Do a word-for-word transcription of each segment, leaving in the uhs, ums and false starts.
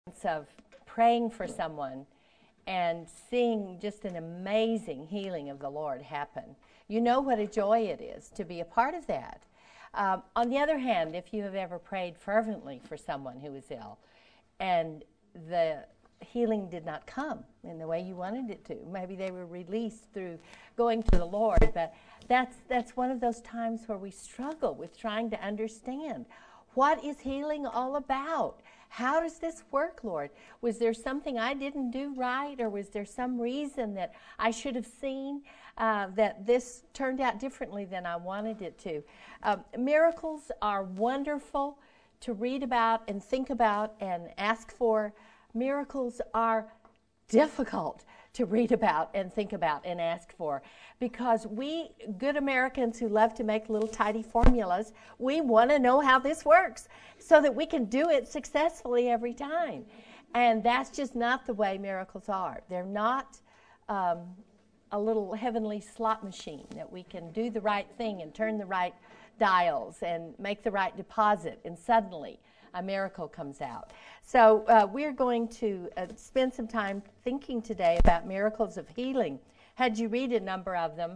Of praying for someone and seeing just an amazing healing of the Lord happen. You know what a joy it is to be a part of that. Um, on the other hand, if you have ever prayed fervently for someone who is ill and the healing did not come in the way you wanted it to, maybe they were released through going to the Lord, but that's that's one of those times where we struggle with trying to understand, what is healing all about? How does this work, Lord? Was there something I didn't do right, or was there some reason that I should have seen uh, that this turned out differently than I wanted it to? Um, miracles are wonderful to read about and think about and ask for. Miracles are difficult to read about and think about and ask for, because we good Americans who love to make little tidy formulas, we want to know how this works so that we can do it successfully every time. And that's just not the way miracles are. They're not um, a little heavenly slot machine that we can do the right thing and turn the right dials and make the right deposit and suddenly a miracle comes out. So uh, we're going to uh, spend some time thinking today about miracles of healing. Had you read a number of them,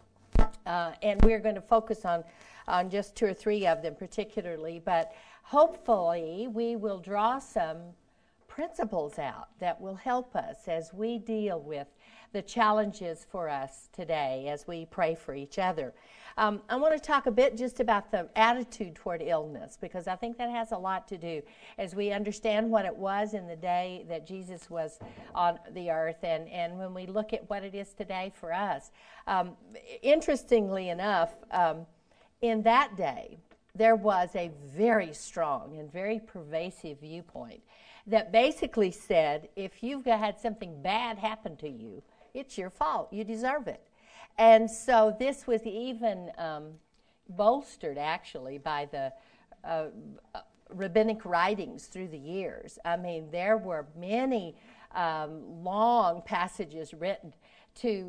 uh, and we're going to focus on, on just two or three of them particularly, but hopefully we will draw some principles out that will help us as we deal with the challenges for us today as we pray for each other. Um, I want to talk a bit just about the attitude toward illness, because I think that has a lot to do as we understand what it was in the day that Jesus was on the earth, and, and when we look at what it is today for us. Um, interestingly enough, um, in that day, there was a very strong and very pervasive viewpoint that basically said, if you've had something bad happen to you, it's your fault. You deserve it. And so this was even um, bolstered, actually, by the uh, rabbinic writings through the years. I mean, there were many um, long passages written to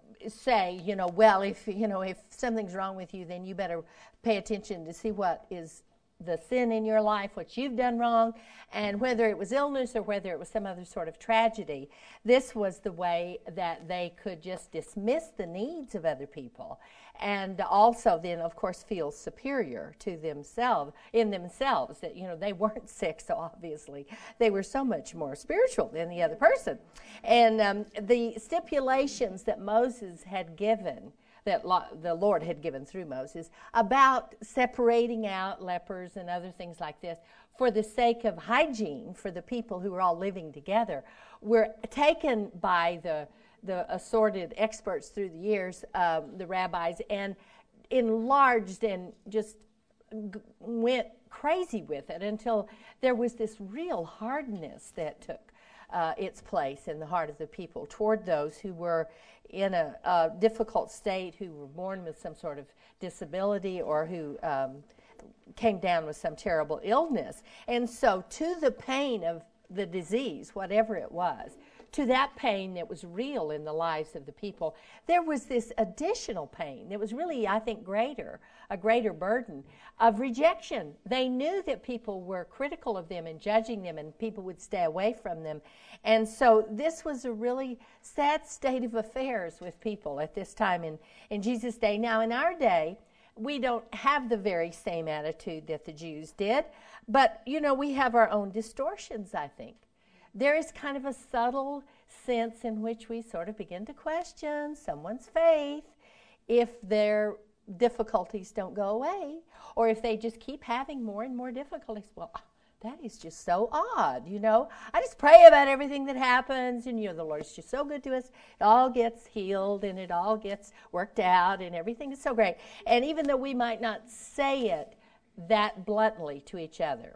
say, you know, well, if you know if something's wrong with you, then you better pay attention to see what is the sin in your life, what you've done wrong, and whether it was illness or whether it was some other sort of tragedy. This was the way that they could just dismiss the needs of other people, and also then, of course, feel superior to themselves, in themselves, that, you know, they weren't sick, so obviously they were so much more spiritual than the other person. And um, the stipulations that Moses had given, that the Lord had given through Moses, about separating out lepers and other things like this for the sake of hygiene for the people who were all living together, were taken by the the assorted experts through the years, um, the rabbis, and enlarged and just g- went crazy with it until there was this real hardness that took Uh, its place in the heart of the people toward those who were in a, a difficult state, who were born with some sort of disability, or who um, came down with some terrible illness. And so to the pain of the disease, whatever it was, to that pain that was real in the lives of the people, there was this additional pain that was really, I think, greater, a greater burden of rejection. They knew that people were critical of them and judging them, and people would stay away from them. And so this was a really sad state of affairs with people at this time in, in Jesus' day. Now, in our day, we don't have the very same attitude that the Jews did, but, you know, we have our own distortions, I think. There is kind of a subtle sense in which we sort of begin to question someone's faith if their difficulties don't go away, or if they just keep having more and more difficulties. Well, that is just so odd, you know. I just pray about everything that happens, and, you know, the Lord's just so good to us. It all gets healed, and it all gets worked out, and everything is so great. And even though we might not say it that bluntly to each other,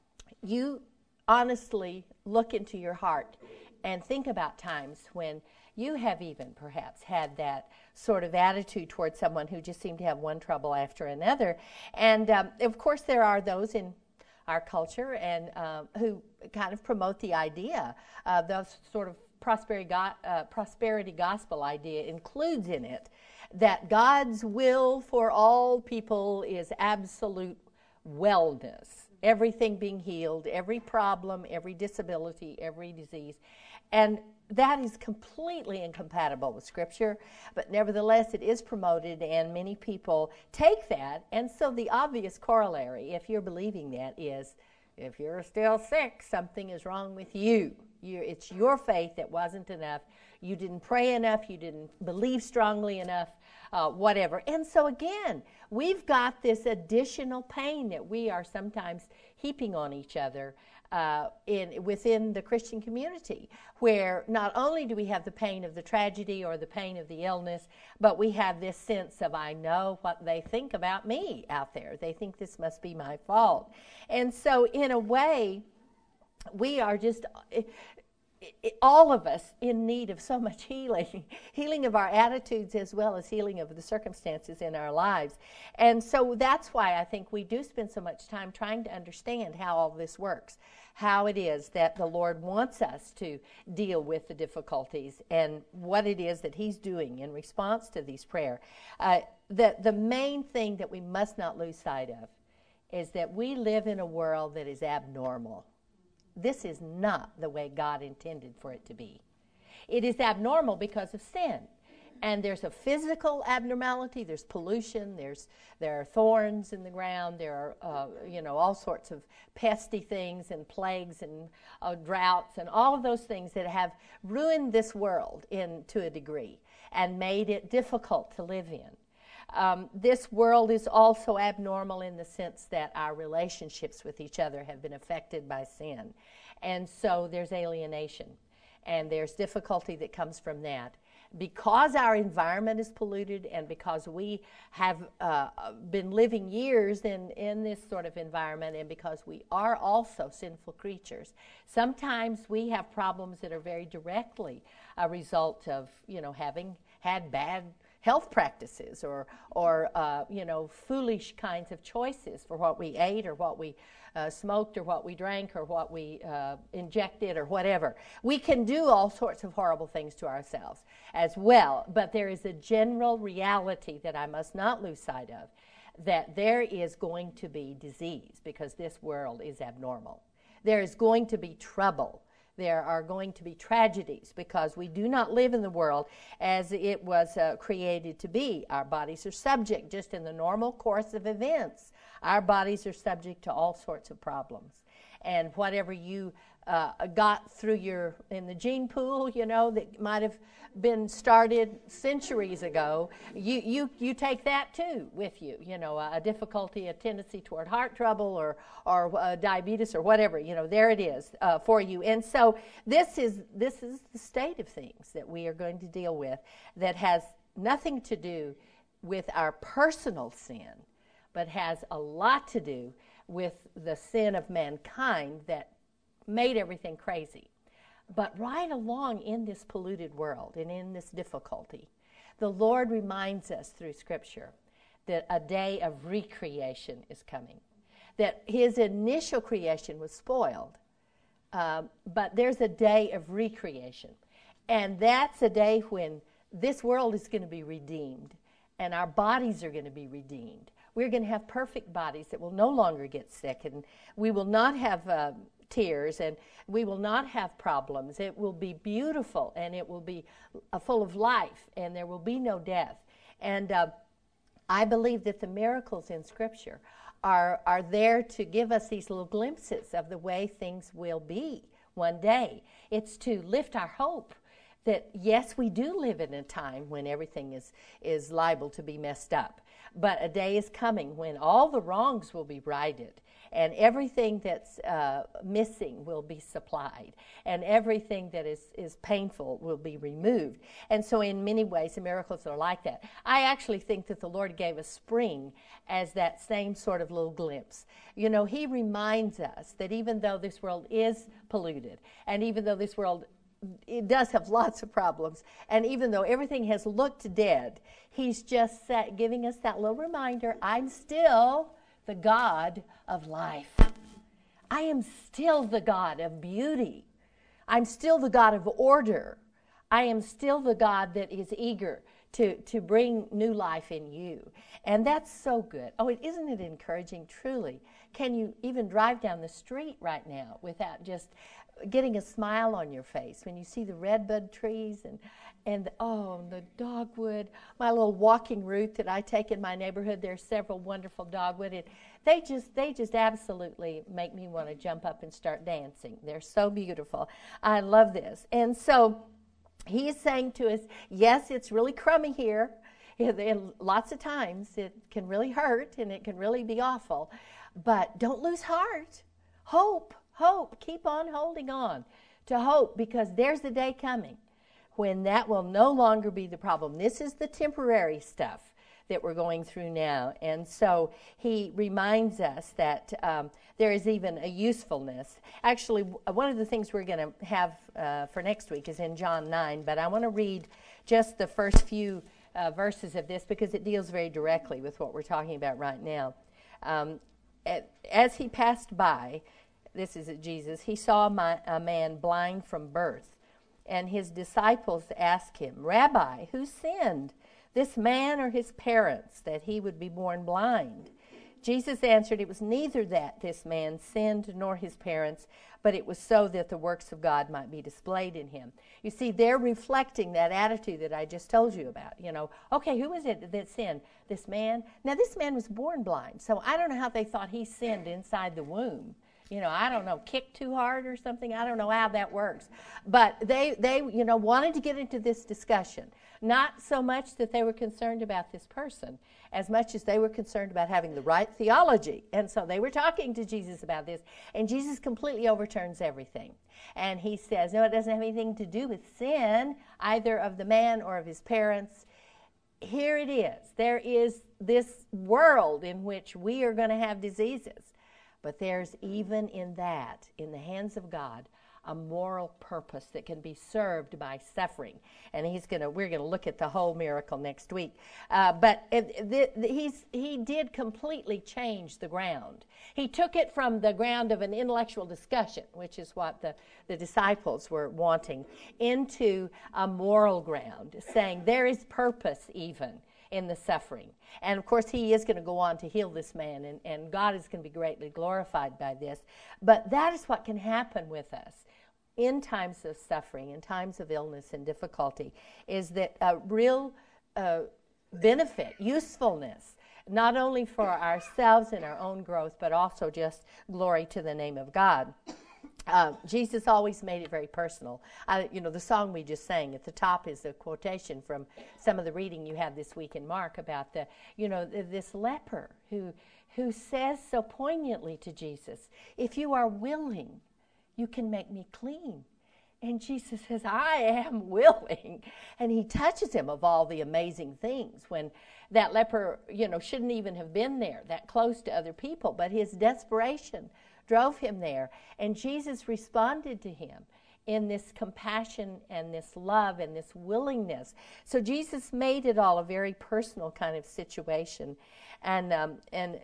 you honestly look into your heart and think about times when you have even perhaps had that sort of attitude towards someone who just seemed to have one trouble after another. And um, of course there are those in our culture and um, who kind of promote the idea, uh, the sort of prosperity, go- uh, prosperity gospel idea includes in it that God's will for all people is absolute wellness. everything being healed, every problem, every disability, every disease. And that is completely incompatible with Scripture, but nevertheless it is promoted, and many people take that. And so the obvious corollary, if you're believing that, is if you're still sick, something is wrong with you. you it's your faith that wasn't enough. You didn't pray enough. You didn't believe strongly enough, uh, whatever. And so again, we've got this additional pain that we are sometimes heaping on each other uh, in within the Christian community, where not only do we have the pain of the tragedy or the pain of the illness, but we have this sense of, I know what they think about me out there. They think this must be my fault. And so in a way, we are just... It, It, all of us in need of so much healing, healing of our attitudes as well as healing of the circumstances in our lives. And so that's why I think we do spend so much time trying to understand how all this works, how it is that the Lord wants us to deal with the difficulties and what it is that He's doing in response to these prayers. Uh, the, the main thing that we must not lose sight of is that we live in a world that is abnormal. This is not the way God intended for it to be. It is abnormal because of sin. And there's a physical abnormality. There's pollution. There's there are thorns in the ground. There are uh, you know all sorts of pesty things and plagues and uh, droughts and all of those things that have ruined this world in to a degree and made it difficult to live in. Um, this world is also abnormal in the sense that our relationships with each other have been affected by sin. And so there's alienation, and there's difficulty that comes from that. Because our environment is polluted and because we have uh, been living years in, in this sort of environment, and because we are also sinful creatures, sometimes we have problems that are very directly a result of, you know, having had bad health practices or, or uh, you know, foolish kinds of choices for what we ate or what we uh, smoked or what we drank or what we uh, injected or whatever. We can do all sorts of horrible things to ourselves as well, but there is a general reality that I must not lose sight of, that there is going to be disease because this world is abnormal. There is going to be trouble. There are going to be tragedies because we do not live in the world as it was uh, created to be. Our bodies are subject, just in the normal course of events, our bodies are subject to all sorts of problems. And whatever you uh, got through your, in the gene pool, you know, that might have been started centuries ago, you, you, you take that too with you, you know, a, a difficulty, a tendency toward heart trouble or, or uh, diabetes or whatever, you know, there it is uh, for you. And so this is, this is the state of things that we are going to deal with that has nothing to do with our personal sin, but has a lot to do with the sin of mankind that made everything crazy. But right along in this polluted world and in this difficulty, the Lord reminds us through Scripture that a day of recreation is coming. That His initial creation was spoiled, um, but there's a day of recreation. And that's a day when this world is going to be redeemed and our bodies are going to be redeemed. We're going to have perfect bodies that will no longer get sick, and we will not have uh, tears, and we will not have problems. It will be beautiful, and it will be uh, full of life, and there will be no death. And uh, I believe that the miracles in Scripture are, are there to give us these little glimpses of the way things will be one day. It's to lift our hope that, yes, we do live in a time when everything is, is liable to be messed up. But a day is coming when all the wrongs will be righted, and everything that's uh, missing will be supplied, and everything that is, is painful will be removed. And so in many ways, the miracles are like that. I actually think that the Lord gave us spring as that same sort of little glimpse. You know, He reminds us that even though this world is polluted, and even though this world it does have lots of problems, and even though everything has looked dead, He's just set, giving us that little reminder, I'm still the God of life. I am still the God of beauty. I'm still the God of order. I am still the God that is eager to, to bring new life in you. And that's so good. Oh, isn't it encouraging, truly, can you even drive down the street right now without just getting a smile on your face when you see the redbud trees and, and oh, the dogwood, my little walking route that I take in my neighborhood. There's several wonderful dogwood. And they just, they just absolutely make me want to jump up and start dancing. They're so beautiful. I love this. And so he is saying to us, yes, it's really crummy here. And lots of times it can really hurt and it can really be awful. But don't lose heart. Hope, hope. Keep on holding on to hope, because there's a day coming when that will no longer be the problem. This is the temporary stuff that we're going through now. And so he reminds us that um, there is even a usefulness. Actually, one of the things we're going to have uh, for next week is in John nine, but I want to read just the first few uh, verses of this because it deals very directly with what we're talking about right now. Um, as he passed by, this is Jesus, he saw my, a man blind from birth. And his disciples asked him, Rabbi, who sinned, this man or his parents, that he would be born blind? Jesus answered, it was neither that this man sinned nor his parents, but it was so that the works of God might be displayed in him. You see, they're reflecting that attitude that I just told you about. You know, okay, who is it that sinned? This man? Now, this man was born blind, so I don't know how they thought he sinned inside the womb. You know, I don't know, kicked too hard or something. I don't know how that works. But they, they, you know, wanted to get into this discussion. Not so much that they were concerned about this person, as much as they were concerned about having the right theology. And so they were talking to Jesus about this. And Jesus completely overturns everything. And he says, no, it doesn't have anything to do with sin, either of the man or of his parents. Here it is. There is this world in which we are going to have diseases. But there's even in that, in the hands of God, a moral purpose that can be served by suffering. And he's gonna, we're going to look at the whole miracle next week. Uh, but it, the, the, he's, he did completely change the ground. He took it from the ground of an intellectual discussion, which is what the, the disciples were wanting, into a moral ground, saying there is purpose even in the suffering. And of course he is going to go on to heal this man, and, and God is going to be greatly glorified by this. But that is what can happen with us in times of suffering, in times of illness and difficulty, is that a real uh, benefit, usefulness, not only for ourselves and our own growth, but also just glory to the name of God. Uh, Jesus always made it very personal. I, you know, the song we just sang at the top is a quotation from some of the reading you had this week in Mark about the, you know, th- this leper who, who says so poignantly to Jesus, if you are willing, you can make me clean. And Jesus says, I am willing. And he touches him of all the amazing things when that leper, you know, shouldn't even have been there that close to other people, but his desperation drove him there. And Jesus responded to him in this compassion and this love and this willingness. So Jesus made it all a very personal kind of situation, and um, and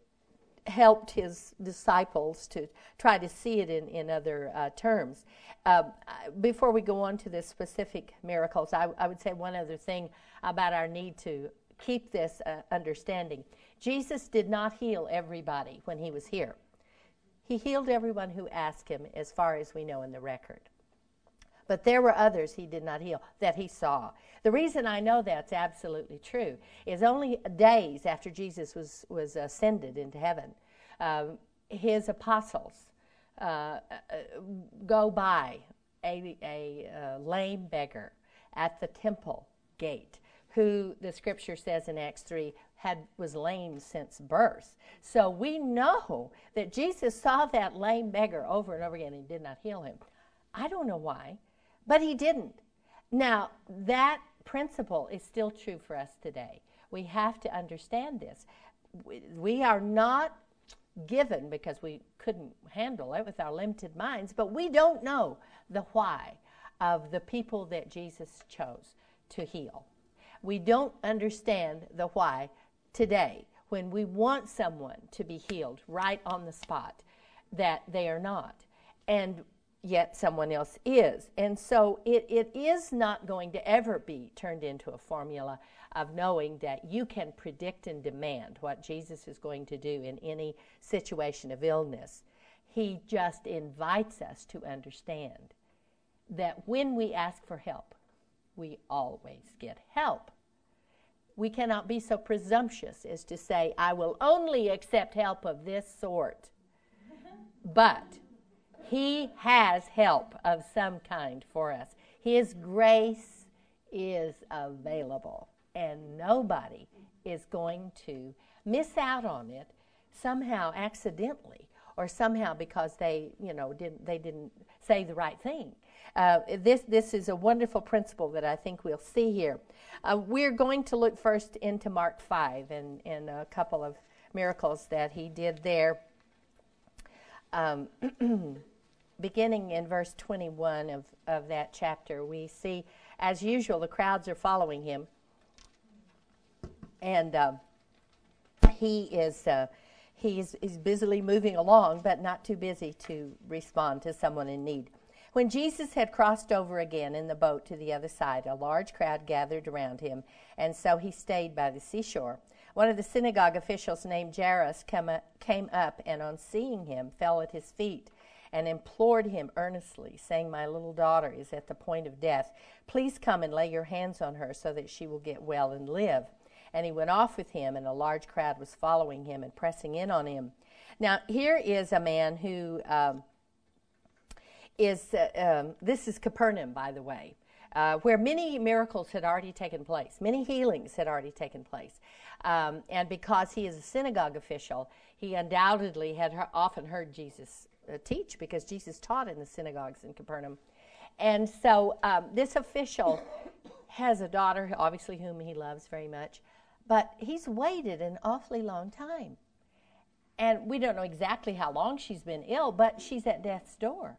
helped his disciples to try to see it in, in other uh, terms. Uh, before we go on to the specific miracles, I, I would say one other thing about our need to keep this uh, understanding. Jesus did not heal everybody when he was here. He healed everyone who asked him, as far as we know in the record. But there were others he did not heal that he saw. The reason I know that's absolutely true is only days after Jesus was, was ascended into heaven, uh, his apostles uh, go by a, a, a lame beggar at the temple gate, who the scripture says in Acts three had was lame since birth. So we know that Jesus saw that lame beggar over and over again and did not heal him. I don't know why, but he didn't. Now, that principle is still true for us today. We have to understand this. We, we are not given, because we couldn't handle it with our limited minds, but we don't know the why of the people that Jesus chose to heal. We don't understand the why today when we want someone to be healed right on the spot, that they are not. And yet someone else is. And so it, it is not going to ever be turned into a formula of knowing that you can predict and demand what Jesus is going to do in any situation of illness. He just invites us to understand that when we ask for help, we always get help. We cannot be so presumptuous as to say, I will only accept help of this sort. But He has help of some kind for us. His grace is available, and nobody is going to miss out on it somehow accidentally, or somehow because they, you know, didn't they didn't say the right thing. Uh, this this is a wonderful principle that I think we'll see here. Uh, we're going to look first into Mark five and, and a couple of miracles that he did there. Um, beginning in verse twenty-one of, of that chapter, we see, as usual, the crowds are following him. And uh, he is uh, he is, is busily moving along, but not too busy to respond to someone in need. When Jesus had crossed over again in the boat to the other side, a large crowd gathered around him, and so he stayed by the seashore. One of the synagogue officials named Jairus came up, and on seeing him, fell at his feet and implored him earnestly, saying, My little daughter is at the point of death. Please come and lay your hands on her so that she will get well and live. And he went off with him, and a large crowd was following him and pressing in on him. Now, here is a man who um, is, uh, um, this is Capernaum, by the way, uh, where many miracles had already taken place. Many healings had already taken place. Um, and because he is a synagogue official, he undoubtedly had he- often heard Jesus uh, teach, because Jesus taught in the synagogues in Capernaum. And so um, this official has a daughter, obviously, whom he loves very much, but he's waited an awfully long time. And we don't know exactly how long she's been ill, but she's at death's door.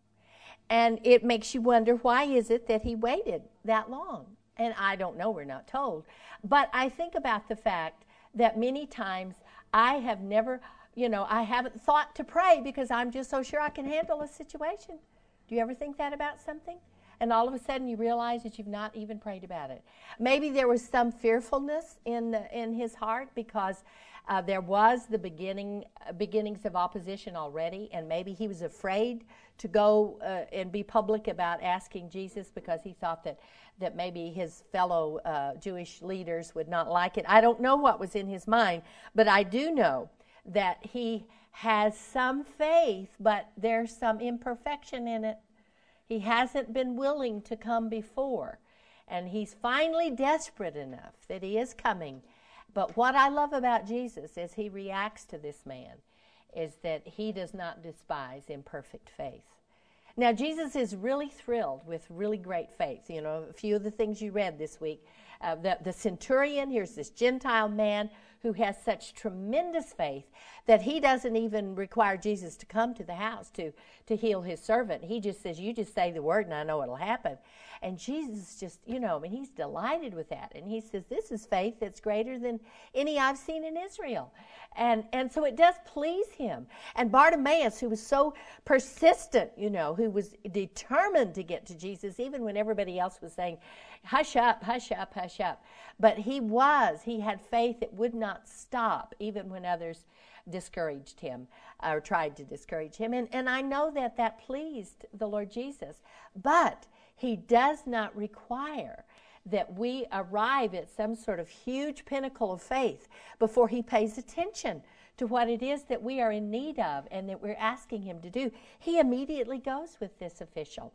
And it makes you wonder, why is it that he waited that long? And I don't know, we're not told. But I think about the fact that many times I have never, you know, I haven't thought to pray because I'm just so sure I can handle a situation. Do you ever think that about something? And all of a sudden you realize that you've not even prayed about it. Maybe there was some fearfulness in the, in his heart because uh, there was the beginning uh, beginnings of opposition already, and maybe he was afraid to go uh, and be public about asking Jesus because he thought that, that maybe his fellow uh, Jewish leaders would not like it. I don't know what was in his mind, but I do know that he has some faith, but there's some imperfection in it. He hasn't been willing to come before. And he's finally desperate enough that he is coming. But what I love about Jesus as he reacts to this man is that he does not despise imperfect faith. Now, Jesus is really thrilled with really great faith. You know, a few of the things you read this week. Uh, the, the centurion, here's this Gentile man who has such tremendous faith that he doesn't even require Jesus to come to the house to, to heal his servant. He just says, you just say the word and I know it'll happen. And Jesus just, you know, I mean, he's delighted with that. And he says, this is faith that's greater than any I've seen in Israel. And, and so it does please him. And Bartimaeus, who was so persistent, you know, who was determined to get to Jesus, even when everybody else was saying, hush up, hush up, hush up. But he was, he had faith that would not stop, even when others discouraged him or tried to discourage him. And, and I know that that pleased the Lord Jesus. But he does not require that we arrive at some sort of huge pinnacle of faith before he pays attention to what it is that we are in need of and that we're asking him to do. He immediately goes with this official.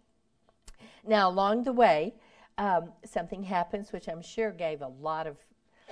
Now, along the way, um, something happens which I'm sure gave a lot of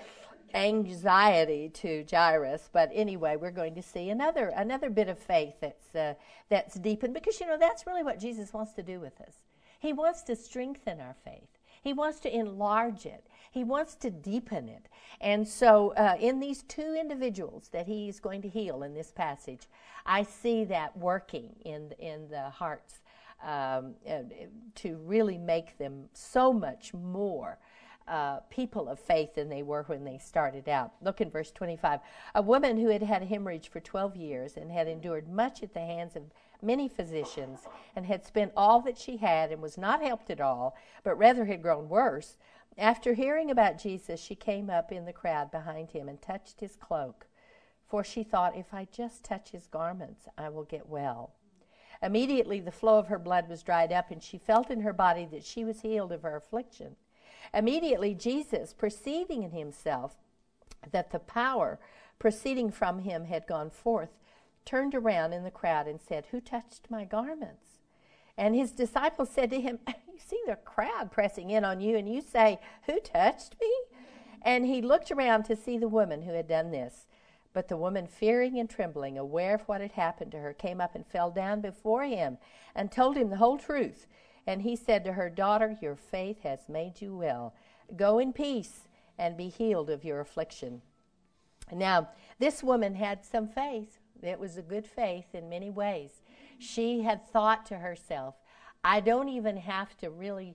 anxiety to Jairus, but anyway, we're going to see another another bit of faith that's uh, that's deepened, because, you know, that's really what Jesus wants to do with us. He wants to strengthen our faith. He wants to enlarge it. He wants to deepen it. And so uh, in these two individuals that he's going to heal in this passage, I see that working in, in the hearts um, uh, to really make them so much more Uh, people of faith than they were when they started out. Look in verse twenty-five. A woman who had had hemorrhage for twelve years and had endured much at the hands of many physicians, and had spent all that she had and was not helped at all, but rather had grown worse. After hearing about Jesus, she came up in the crowd behind him and touched his cloak, for she thought, if I just touch his garments, I will get well. Immediately the flow of her blood was dried up, and she felt in her body that she was healed of her affliction. Immediately Jesus, perceiving in himself that the power proceeding from him had gone forth, turned around in the crowd and said, Who touched my garments? And his disciples said to him, You see the crowd pressing in on you, and you say, Who touched me? And he looked around to see the woman who had done this. But the woman, fearing and trembling, aware of what had happened to her, came up and fell down before him and told him the whole truth. And he said to her, Daughter, your faith has made you well. Go in peace and be healed of your affliction. Now, this woman had some faith. It was a good faith in many ways. She had thought to herself, I don't even have to really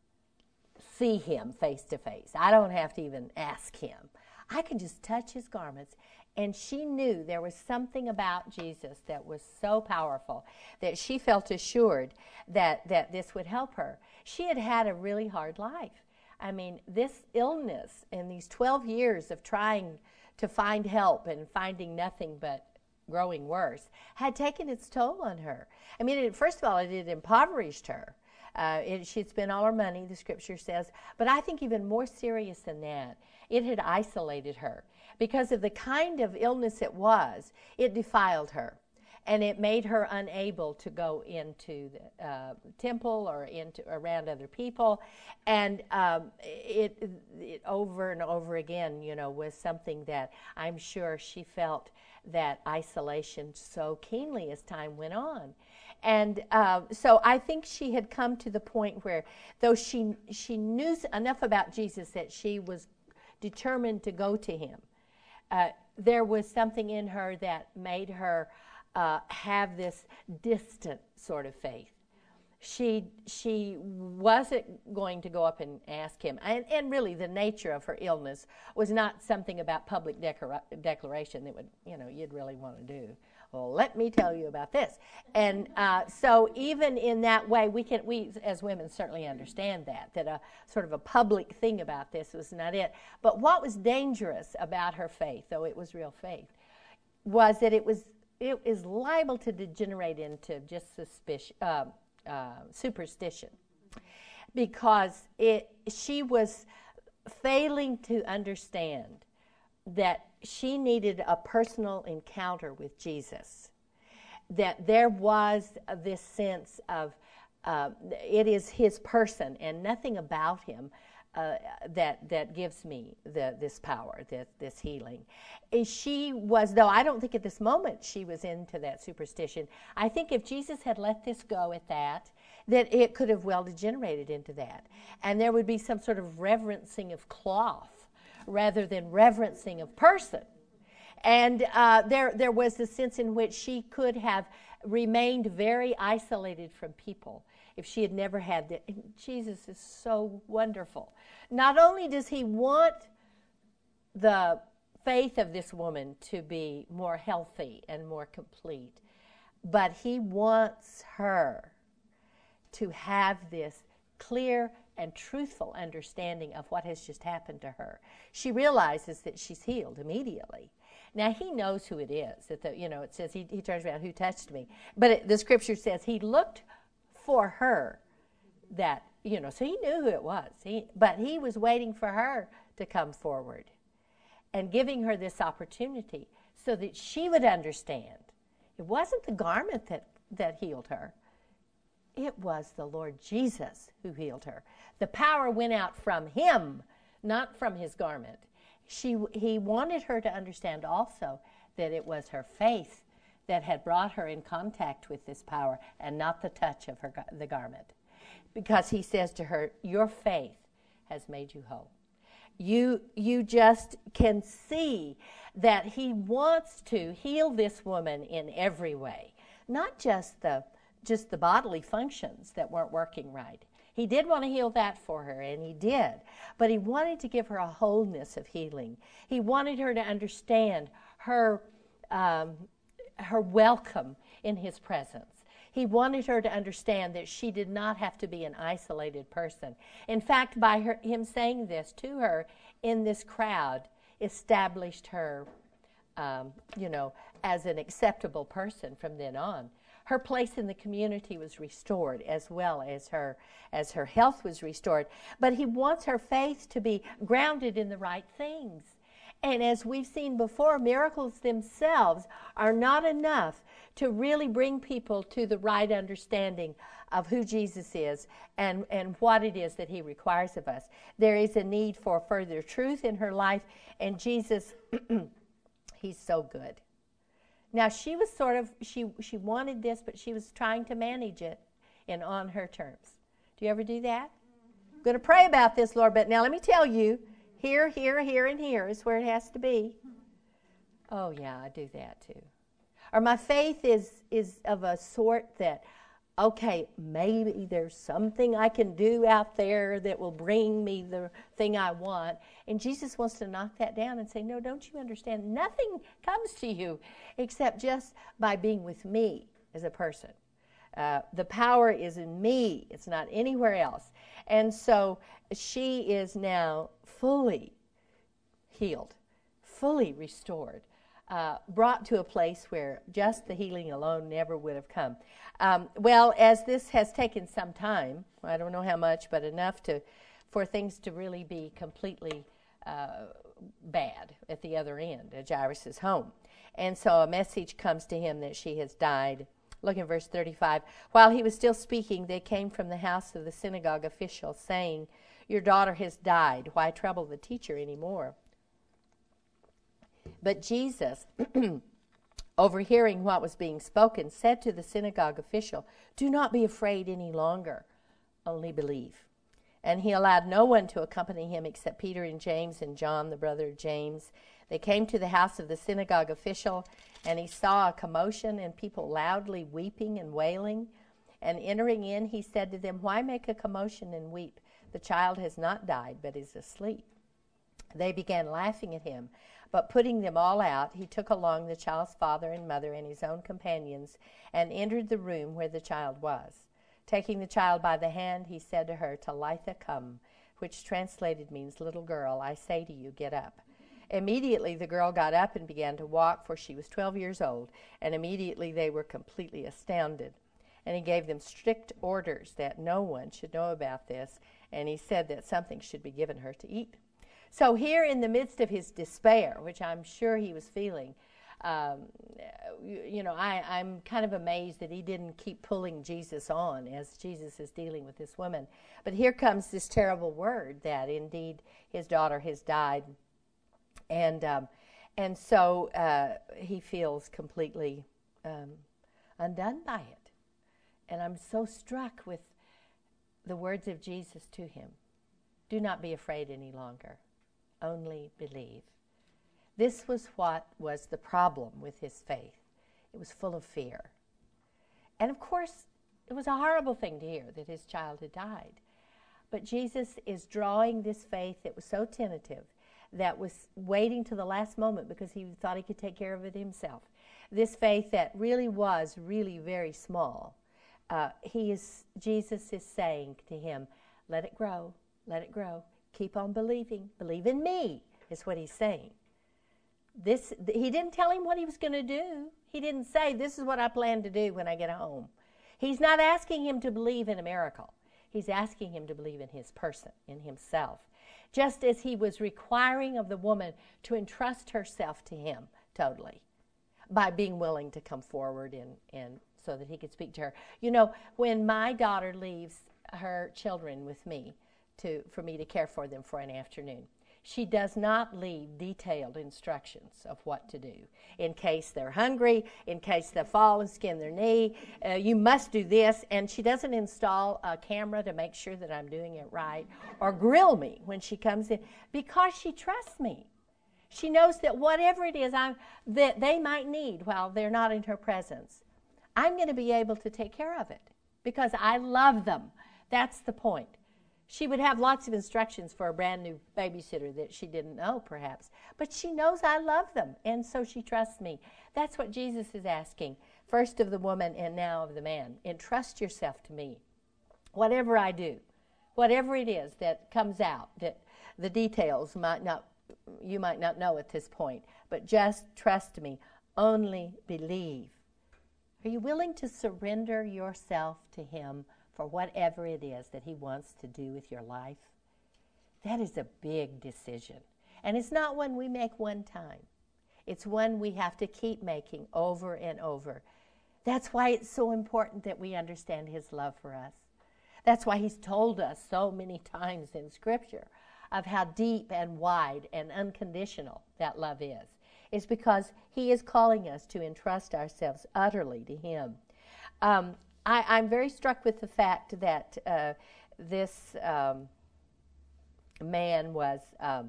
see him face to face. I don't have to even ask him. I can just touch his garments. And she knew there was something about Jesus that was so powerful that she felt assured that, that this would help her. She had had a really hard life. I mean, this illness and these twelve years of trying to find help and finding nothing but growing worse had taken its toll on her. I mean, it, first of all, it had impoverished her. Uh, it, she'd spent all her money, the scripture says. But I think even more serious than that, it had isolated her. Because of the kind of illness it was, it defiled her. And it made her unable to go into the uh, temple or into around other people. And um, it, it over and over again, you know, was something that I'm sure she felt that isolation so keenly as time went on. And uh, so I think she had come to the point where, though she she knew enough about Jesus that she was determined to go to him, uh, there was something in her that made her uh, have this distant sort of faith. She she wasn't going to go up and ask him. And, and really the nature of her illness was not something about public decora- declaration that would, you know, you'd really want to do. Well, let me tell you about this. And uh, so even in that way, we can, we as women certainly understand that, that a sort of a public thing about this was not it. But what was dangerous about her faith, though it was real faith, was that it was it is liable to degenerate into just suspicion, uh, uh, superstition, because it she was failing to understand that she needed a personal encounter with Jesus, that there was this sense of uh, it is his person and nothing about him uh, that that gives me the, this power, this, this healing. And she was, though I don't think at this moment she was into that superstition, I think if Jesus had let this go at that, that it could have well degenerated into that. And there would be some sort of reverencing of cloth rather than reverencing of person. And uh, there, there was a sense in which she could have remained very isolated from people if she had never had that. And Jesus is so wonderful. Not only does he want the faith of this woman to be more healthy and more complete, but he wants her to have this clear and truthful understanding of what has just happened to her. She realizes that she's healed immediately. Now, he knows who it is. That the, you know, it says he, he turns around, who touched me? But it, the scripture says he looked for her that, you know, so he knew who it was. He, but he was waiting for her to come forward and giving her this opportunity so that she would understand. It wasn't the garment that, that healed her. It was the Lord Jesus who healed her. The power went out from him, not from his garment. She, he wanted her to understand also that it was her faith that had brought her in contact with this power and not the touch of her, the garment. Because he says to her, your faith has made you whole. You, you just can see that he wants to heal this woman in every way, not just the just the bodily functions that weren't working right. He did want to heal that for her, and he did. But he wanted to give her a wholeness of healing. He wanted her to understand her, um, her welcome in his presence. He wanted her to understand that she did not have to be an isolated person. In fact, by her, him saying this to her in this crowd, established her, um, you know, as an acceptable person from then on. Her place in the community was restored, as well as her as her health was restored. But he wants her faith to be grounded in the right things. And as we've seen before, miracles themselves are not enough to really bring people to the right understanding of who Jesus is and, and what it is that he requires of us. There is a need for further truth in her life, and Jesus, he's so good. Now, she was sort of, she, she wanted this, but she was trying to manage it and on her terms. Do you ever do that? I'm going to pray about this, Lord, but now let me tell you, here, here, here, and here is where it has to be. Oh, yeah, I do that too. Or my faith is, is of a sort that, okay, maybe there's something I can do out there that will bring me the thing I want. And Jesus wants to knock that down and say, no, don't you understand? Nothing comes to you except just by being with me as a person. Uh, the power is in me. It's not anywhere else. And so she is now fully healed, fully restored. Uh, brought to a place where just the healing alone never would have come. Um, well, as this has taken some time, I don't know how much, but enough to for things to really be completely uh, bad at the other end, at Jairus' home. And so a message comes to him that she has died. Look in verse thirty-five. While he was still speaking, they came from the house of the synagogue official, saying, "Your daughter has died. Why trouble the teacher anymore?" But Jesus, overhearing what was being spoken, said to the synagogue official, "Do not be afraid any longer, only believe." And he allowed no one to accompany him except Peter and James and John, the brother of James. They came to the house of the synagogue official, and he saw a commotion and people loudly weeping and wailing. And entering in, he said to them, "Why make a commotion and weep? The child has not died, but is asleep." They began laughing at him. But putting them all out, he took along the child's father and mother and his own companions and entered the room where the child was. Taking the child by the hand, he said to her, "Talitha cum," which translated means, "Little girl, I say to you, get up." Immediately the girl got up and began to walk, for she was twelve years old, and immediately they were completely astounded. And he gave them strict orders that no one should know about this, and he said that something should be given her to eat. So here in the midst of his despair, which I'm sure he was feeling, um, you, you know, I, I'm kind of amazed that he didn't keep pulling Jesus on as Jesus is dealing with this woman. But here comes this terrible word that indeed his daughter has died. And, um, and so uh, he feels completely um, undone by it. And I'm so struck with the words of Jesus to him. Do not be afraid any longer. Only believe. This was what was the problem with his faith. It was full of fear. And of course, it was a horrible thing to hear that his child had died. But Jesus is drawing this faith that was so tentative, that was waiting to the last moment because he thought he could take care of it himself. This faith that really was really very small. Uh, he is, Jesus is saying to him, let it grow, let it grow. Keep on believing. Believe in me, is what he's saying. This, he didn't tell him what he was going to do. He didn't say, this is what I plan to do when I get home. He's not asking him to believe in a miracle. He's asking him to believe in his person, in himself. Just as he was requiring of the woman to entrust herself to him totally by being willing to come forward and, and so that he could speak to her. You know, when my daughter leaves her children with me, To, for me to care for them for an afternoon, she does not leave detailed instructions of what to do. In case they're hungry, in case they fall and skin their knee, uh, you must do this. And she doesn't install a camera to make sure that I'm doing it right or grill me when she comes in, because she trusts me. She knows that whatever it is I'm, that they might need while they're not in her presence, I'm going to be able to take care of it because I love them. That's the point. She would have lots of instructions for a brand new babysitter that she didn't know, perhaps. But she knows I love them, and so she trusts me. That's what Jesus is asking. first of the woman and now of the man. Entrust yourself to me. Whatever I do, whatever it is that comes out, that the details might not, you might not know at this point, but just trust me. Only believe. Are you willing to surrender yourself to him for whatever it is that he wants to do with your life? That is a big decision. And it's not one we make one time. It's one we have to keep making over and over. That's why it's so important that we understand his love for us. That's why he's told us so many times in Scripture of how deep and wide and unconditional that love is. It's because he is calling us to entrust ourselves utterly to him. Um, I, I'm very struck with the fact that uh, this um, man was um,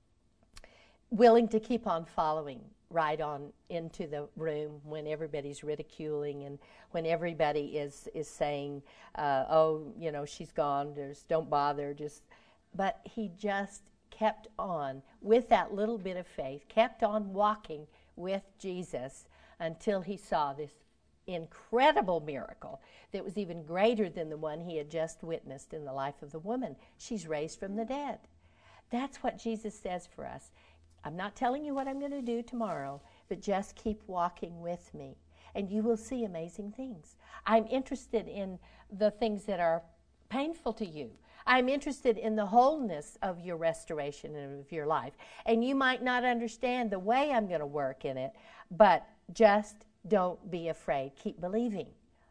willing to keep on following right on into the room when everybody's ridiculing and when everybody is is saying, uh, oh, you know, she's gone, there's, don't bother, just, but he just kept on with that little bit of faith, kept on walking with Jesus until he saw this incredible miracle that was even greater than the one he had just witnessed in the life of the woman. She's raised from the dead. That's what Jesus says for us. I'm not telling you what I'm going to do tomorrow, but just keep walking with me, and you will see amazing things. I'm interested in the things that are painful to you. I'm interested in the wholeness of your restoration and of your life. And you might not understand the way I'm going to work in it, but just don't be afraid. Keep believing.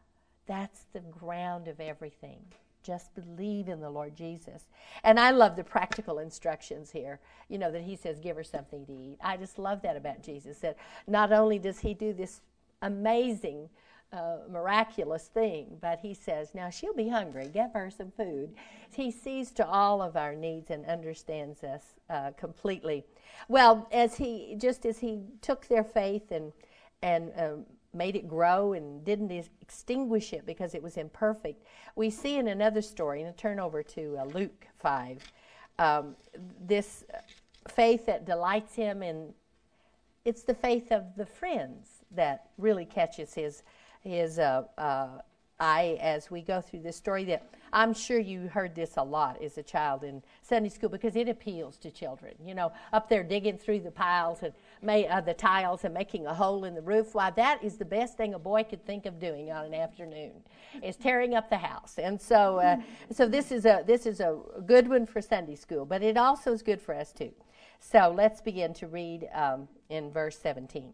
That's the ground of everything. Just believe in the Lord Jesus. And I love the practical instructions here, you know, that he says, give her something to eat. I just love that about Jesus, that not only does he do this amazing, uh, miraculous thing, but he says, now she'll be hungry, give her some food. He sees to all of our needs and understands us uh, completely. Well, as he, just as he took their faith and, and um, made it grow and didn't extinguish it because it was imperfect, we see in another story, and turn over to uh, Luke five, um, this faith that delights him, and it's the faith of the friends that really catches his his uh, uh, eye as we go through this story. That I'm sure you heard this a lot as a child in Sunday school because it appeals to children. You know, up there digging through the piles and may, uh, the tiles and making a hole in the roof. Why, that is the best thing a boy could think of doing on an afternoon, is tearing up the house. And so, uh, so this is a this is a good one for Sunday school, but it also is good for us too. So let's begin to read um, in verse seventeen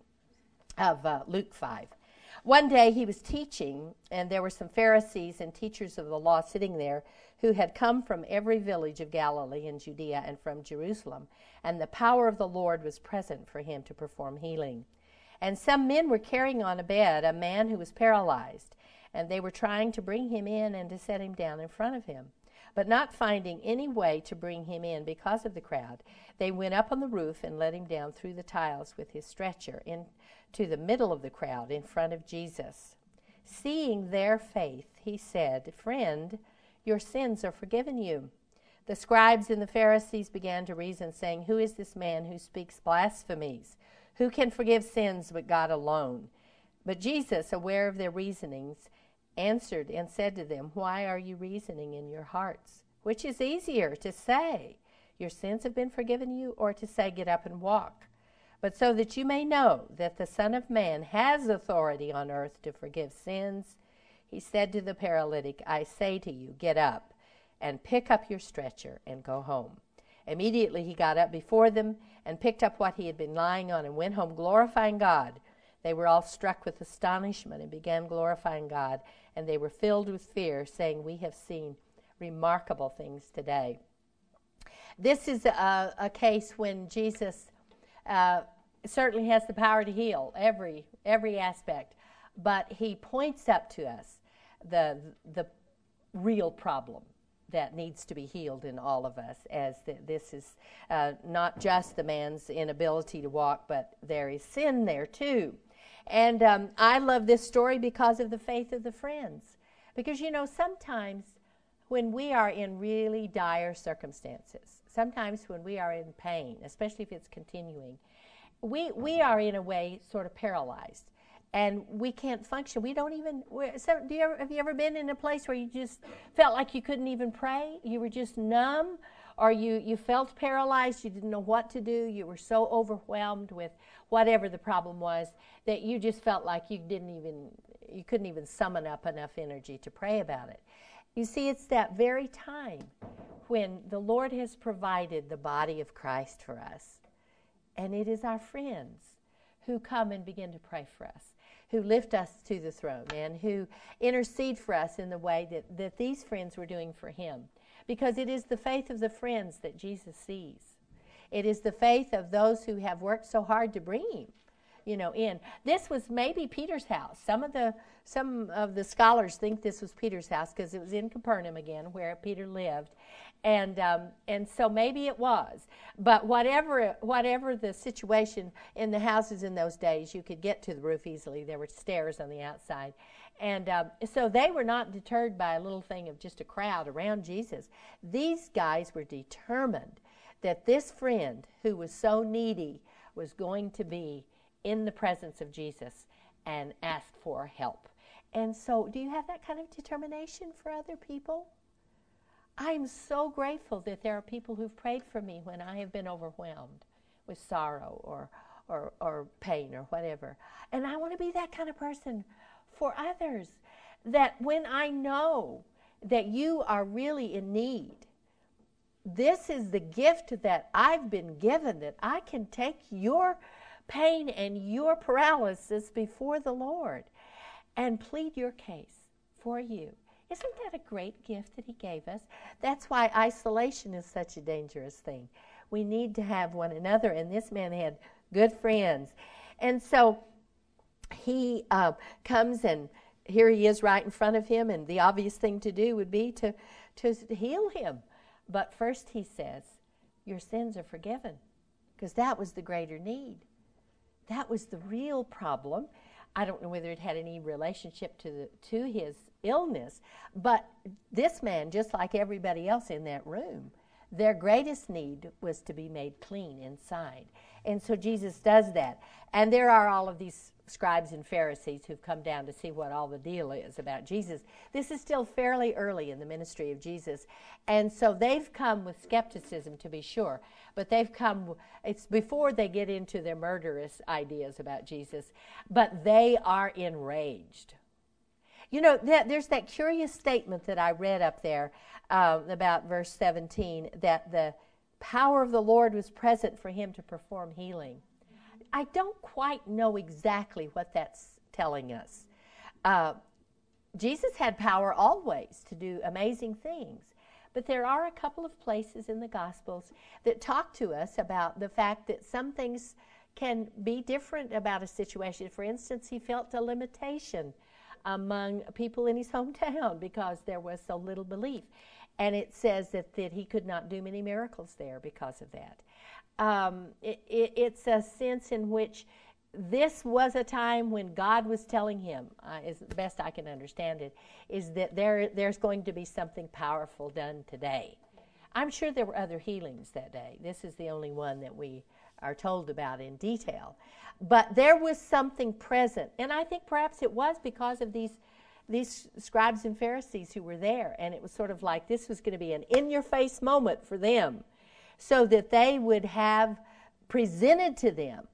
of uh, Luke five. One day he was teaching, and there were some Pharisees and teachers of the law sitting there who had come from every village of Galilee and Judea and from Jerusalem, and the power of the Lord was present for him to perform healing. And some men were carrying on a bed a man who was paralyzed, and they were trying to bring him in and to set him down in front of him. But not finding any way to bring him in because of the crowd, they went up on the roof and let him down through the tiles with his stretcher into the middle of the crowd in front of Jesus. Seeing their faith, he said, "Friend, your sins are forgiven you." The scribes and the Pharisees began to reason, saying, "Who is this man who speaks blasphemies? Who can forgive sins but God alone?" But Jesus, aware of their reasonings, answered and said to them, "Why are you reasoning in your hearts? Which is easier, to say, 'Your sins have been forgiven you,' or to say, 'Get up and walk'? But so that you may know that the Son of Man has authority on earth to forgive sins," he said to the paralytic, "I say to you, get up and pick up your stretcher and go home." Immediately he got up before them and picked up what he had been lying on and went home glorifying God. They were all struck with astonishment and began glorifying God, and they were filled with fear, saying, "We have seen remarkable things today." This is a, a case when Jesus uh, certainly has the power to heal every every aspect, but he points up to us the the real problem that needs to be healed in all of us, as the, this is uh, not just the man's inability to walk, but there is sin there too. And um, I love this story because of the faith of the friends. Because, you know, sometimes when we are in really dire circumstances, sometimes when we are in pain, especially if it's continuing, we, we are in a way sort of paralyzed. and we can't function. We don't even, so do you ever, have you ever been in a place where you just felt like you couldn't even pray? You were just numb, or you, you felt paralyzed, you didn't know what to do, you were so overwhelmed with whatever the problem was that you just felt like you didn't even, you couldn't even summon up enough energy to pray about it. You see, it's that very time when the Lord has provided the body of Christ for us, and it is our friends who come and begin to pray for us, who lift us to the throne, and who intercede for us in the way that, that these friends were doing for him. Because it is the faith of the friends that Jesus sees. It is the faith of those who have worked so hard to bring him, you know, in. This was maybe Peter's house. Some of the some of the scholars think this was Peter's house because it was in Capernaum again, where Peter lived, and um, and so maybe it was. But whatever whatever the situation in the houses in those days, you could get to the roof easily. There were stairs on the outside, and um, so they were not deterred by a little thing of just a crowd around Jesus. These guys were determined that this friend who was so needy was going to be in the presence of Jesus and ask for help. And so, do you have that kind of determination for other people? I'm so grateful that there are people who've prayed for me when I have been overwhelmed with sorrow or, or, or pain or whatever. And I want to be that kind of person for others, that when I know that you are really in need, this is the gift that I've been given, that I can take your pain and your paralysis before the Lord and plead your case for you. Isn't that a great gift that he gave us? That's why isolation is such a dangerous thing. We need to have one another, and this man had good friends. And so he uh, comes, and here he is right in front of him, and the obvious thing to do would be to, to heal him. But first he says, your sins are forgiven, because that was the greater need. That was the real problem. I don't know whether it had any relationship to the, to his illness, but this man, just like everybody else in that room, their greatest need was to be made clean inside. And so Jesus does that. And there are all of these scribes and Pharisees who've come down to see what all the deal is about Jesus. This is still fairly early in the ministry of Jesus. And so they've come with skepticism, to be sure. But they've come, it's before they get into their murderous ideas about Jesus. But they are enraged. You know, that, there's that curious statement that I read up there uh, about verse seventeen, that the power of the Lord was present for him to perform healing. I don't quite know exactly what that's telling us. Uh, Jesus had power always to do amazing things, but there are a couple of places in the Gospels that talk to us about the fact that some things can be different about a situation. For instance, he felt a limitation among people in his hometown because there was so little belief. And it says that, that he could not do many miracles there because of that. Um, it, it, it's a sense in which this was a time when God was telling him, uh, as best I can understand it, is that there there's going to be something powerful done today. I'm sure there were other healings that day. This is the only one that we are told about in detail. But there was something present, and I think perhaps it was because of these these scribes and Pharisees who were there, and it was sort of like this was going to be an in-your-face moment for them, so that they would have presented to them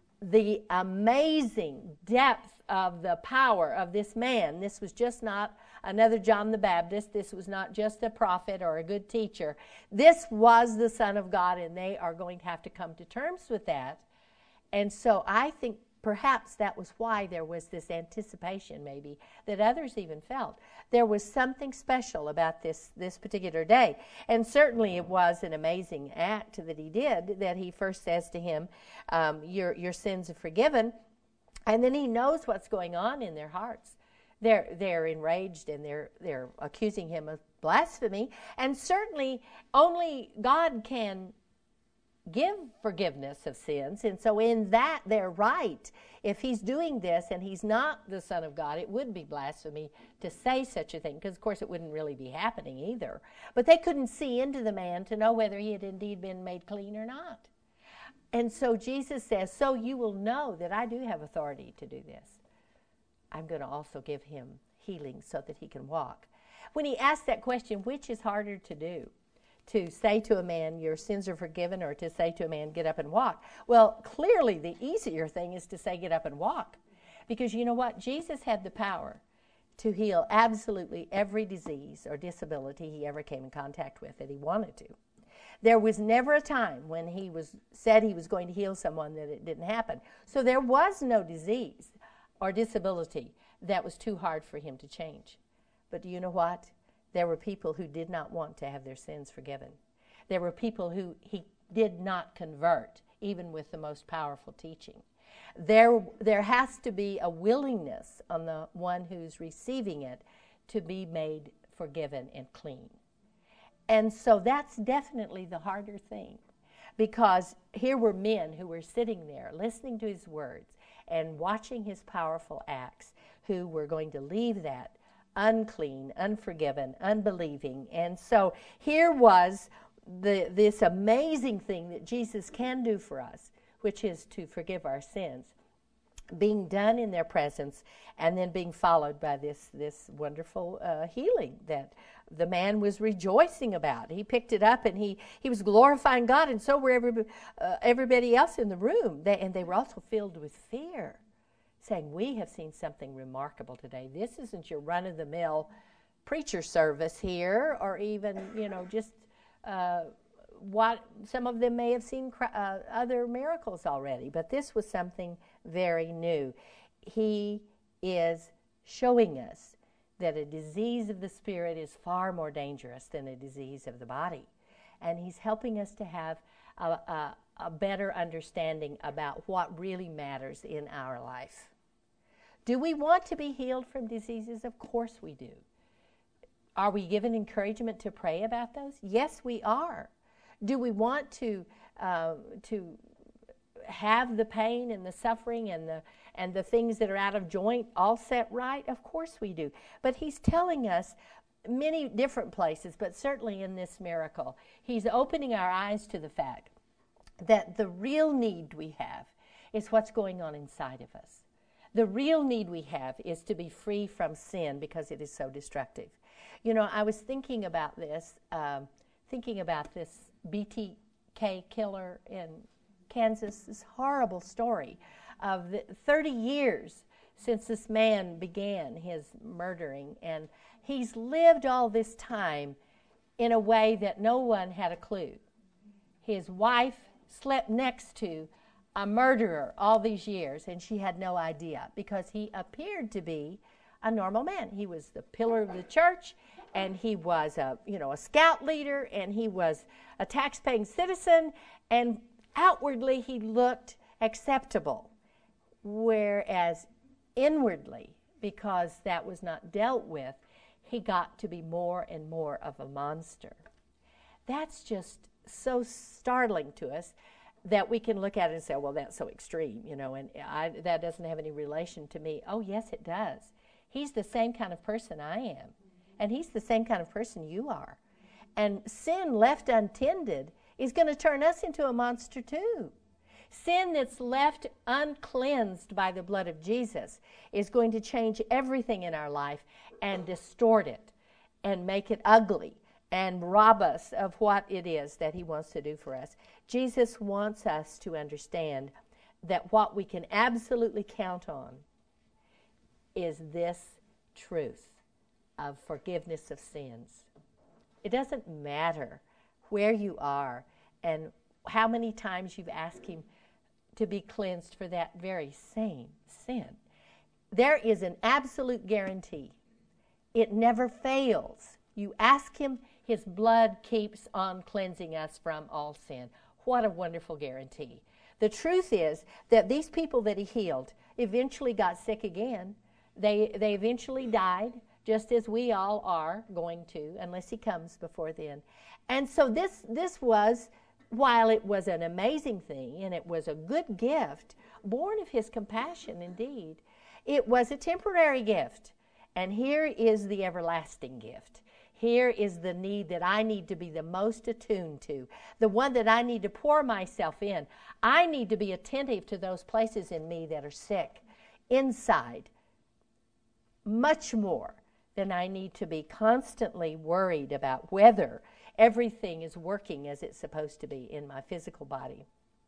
the amazing depth of the power of this man. This was just not another John the Baptist. This was not just a prophet or a good teacher. This was the Son of God, and they are going to have to come to terms with that. And so I think perhaps that was why there was this anticipation, maybe, that others even felt. There was something special about this, this particular day. And certainly it was an amazing act that he did, that he first says to him, um, your, your sins are forgiven. And then he knows what's going on in their hearts. They're, they're enraged, and they're, they're accusing him of blasphemy. And certainly only God can give forgiveness of sins, and so in that they're right. If he's doing this and he's not the Son of God, it would be blasphemy to say such a thing, because of course it wouldn't really be happening either. But they couldn't see into the man to know whether he had indeed been made clean or not. And so Jesus says, so you will know that I do have authority to do this. I'm going to also give him healing so that he can walk. When he asked that question, which is harder to do? To say to a man, your sins are forgiven, or to say to a man, get up and walk? Well, clearly the easier thing is to say, get up and walk. Because you know what? Jesus had the power to heal absolutely every disease or disability he ever came in contact with that he wanted to. There was never a time when he was said he was going to heal someone that it didn't happen. So there was no disease or disability that was too hard for him to change. But do you know what? There were people who did not want to have their sins forgiven. There were people who he did not convert, even with the most powerful teaching. There, there has to be a willingness on the one who's receiving it to be made forgiven and clean. And so that's definitely the harder thing, because here were men who were sitting there listening to his words and watching his powerful acts, who were going to leave that unclean, unforgiven, unbelieving. And so here was the, this amazing thing that Jesus can do for us, which is to forgive our sins, being done in their presence, and then being followed by this, this wonderful uh, healing that the man was rejoicing about. He picked it up and he, he was glorifying God, and so were every, uh, everybody else in the room. They, and they were also filled with fear, saying, we have seen something remarkable today. This isn't your run-of-the-mill preacher service here, or even, you know, just uh, what some of them may have seen uh, other miracles already, but this was something very new. He is showing us that a disease of the spirit is far more dangerous than a disease of the body, and he's helping us to have a, a, a better understanding about what really matters in our life. Do we want to be healed from diseases? Of course we do. Are we given encouragement to pray about those? Yes, we are. Do we want to uh, to have the pain and the suffering and the and the things that are out of joint all set right? Of course we do. But he's telling us many different places, but certainly in this miracle, he's opening our eyes to the fact that the real need we have is what's going on inside of us. The real need we have is to be free from sin, because it is so destructive. You know, I was thinking about this, um, thinking about this B T K killer in Kansas, this horrible story of the thirty years since this man began his murdering, and he's lived all this time in a way that no one had a clue. His wife slept next to a murderer all these years, and she had no idea, because he appeared to be a normal man. He was the pillar of the church, and he was a, you know, a scout leader, and he was a tax-paying citizen, and outwardly he looked acceptable, whereas inwardly, because that was not dealt with, he got to be more and more of a monster. That's just so startling to us that we can look at it and say, well, that's so extreme, you know, and I, that doesn't have any relation to me. Oh, yes, it does. He's the same kind of person I am, and he's the same kind of person you are. And sin left untended is going to turn us into a monster too. Sin that's left uncleansed by the blood of Jesus is going to change everything in our life and distort it and make it ugly and rob us of what it is that he wants to do for us. Jesus wants us to understand that what we can absolutely count on is this truth of forgiveness of sins. It doesn't matter where you are and how many times you've asked him to be cleansed for that very same sin. There is an absolute guarantee. It never fails. You ask him, his blood keeps on cleansing us from all sin. What a wonderful guarantee. The truth is that these people that he healed eventually got sick again. They, they eventually died, just as we all are going to, unless he comes before then. And so this, this was, while it was an amazing thing and it was a good gift, born of his compassion indeed, it was a temporary gift. And here is the everlasting gift. Here is the need that I need to be the most attuned to, the one that I need to pour myself in. I need to be attentive to those places in me that are sick, inside, much more than I need to be constantly worried about whether everything is working as it's supposed to be in my physical body.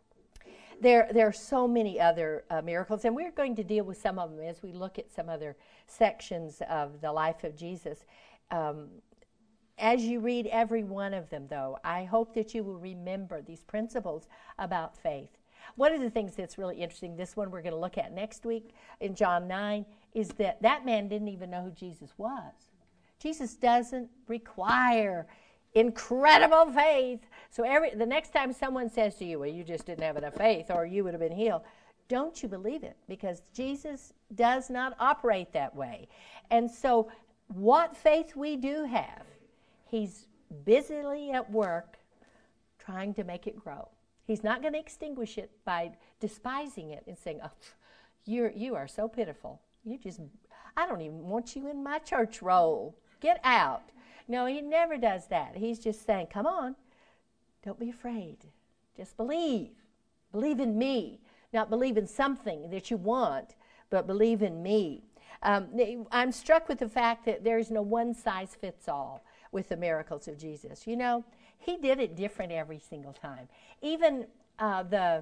There, there are so many other uh, miracles, and we're going to deal with some of them as we look at some other sections of the life of Jesus. Um, as you read every one of them, though, I hope that you will remember these principles about faith. One of the things that's really interesting, this one we're going to look at next week in John nine, is that that man didn't even know who Jesus was. Jesus doesn't require incredible faith. So every the next time someone says to you, well, you just didn't have enough faith or you would have been healed, don't you believe it, because Jesus does not operate that way. And so what faith we do have, he's busily at work trying to make it grow. He's not going to extinguish it by despising it and saying, oh, you're, you are so pitiful. You just, I don't even want you in my church roll. Get out. No, he never does that. He's just saying, come on, don't be afraid. Just believe. Believe in me. Not believe in something that you want, but believe in me. Um, I'm struck with the fact that there is no one size fits all with the miracles of Jesus. You know, he did it different every single time. Even uh, the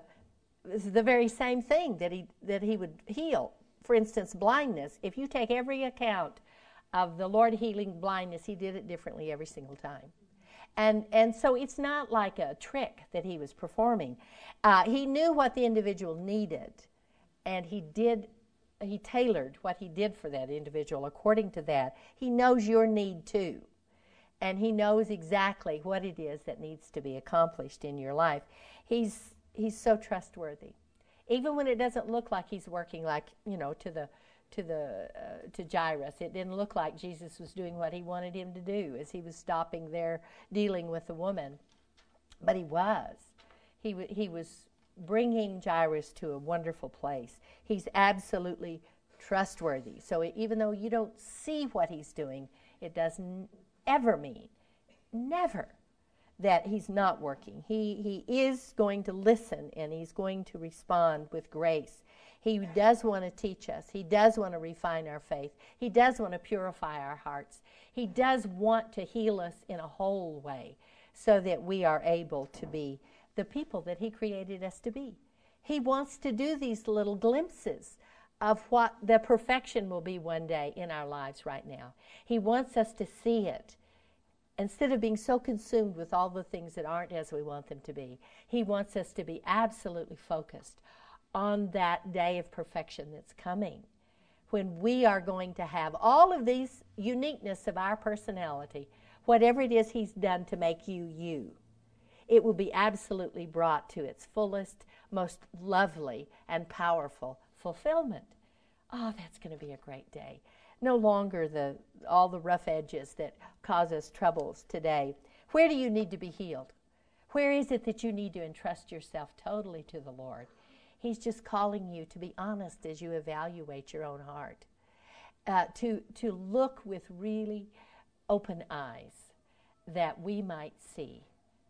the very same thing that he that he would heal. For instance, blindness. If you take every account of the Lord healing blindness, he did it differently every single time. And and so it's not like a trick that he was performing. Uh, he knew what the individual needed, and he did. He tailored what he did for that individual according to that. He knows your need too. And he knows exactly what it is that needs to be accomplished in your life. He's he's so trustworthy. Even when it doesn't look like he's working like, you know, to the to the uh, to Jairus. It didn't look like Jesus was doing what he wanted him to do as he was stopping there dealing with the woman. But he was. He w- he was bringing Jairus to a wonderful place. He's absolutely trustworthy. So even though you don't see what he's doing, it doesn't ever mean, never, that he's not working. He he is going to listen, and he's going to respond with grace. He does want to teach us. He does want to refine our faith. He does want to purify our hearts. He does want to heal us in a whole way so that we are able to be the people that he created us to be. He wants to do these little glimpses of what the perfection will be one day in our lives right now. He wants us to see it. Instead of being so consumed with all the things that aren't as we want them to be, he wants us to be absolutely focused on that day of perfection that's coming, when we are going to have all of these uniqueness of our personality, whatever it is he's done to make you you. It will be absolutely brought to its fullest, most lovely and powerful fulfillment. Oh, that's going to be a great day. No longer the all the rough edges that cause us troubles today. Where do you need to be healed? Where is it that you need to entrust yourself totally to the Lord? He's just calling you to be honest as you evaluate your own heart, uh, to, to look with really open eyes that we might see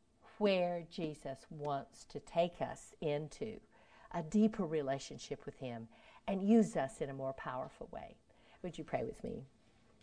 where Jesus wants to take us into a deeper relationship with him and use us in a more powerful way. Would you pray with me?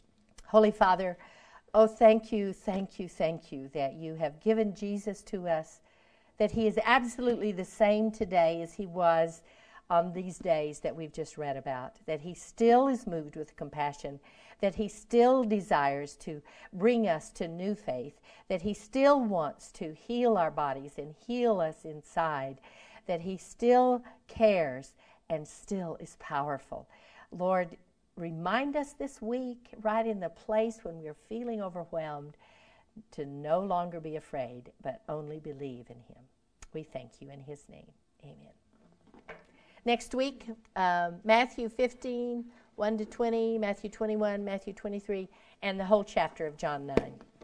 Holy Father, oh, thank you, thank you, thank you that you have given Jesus to us, that he is absolutely the same today as he was on these days that we've just read about, that he still is moved with compassion, that he still desires to bring us to new faith, that he still wants to heal our bodies and heal us inside, that he still cares and still is powerful. Lord, remind us this week, right in the place when we're feeling overwhelmed, to no longer be afraid, but only believe in him. We thank you in his name. Amen. Next week, um, Matthew fifteen, one to twenty, Matthew twenty-one, Matthew twenty-three, and the whole chapter of John nine.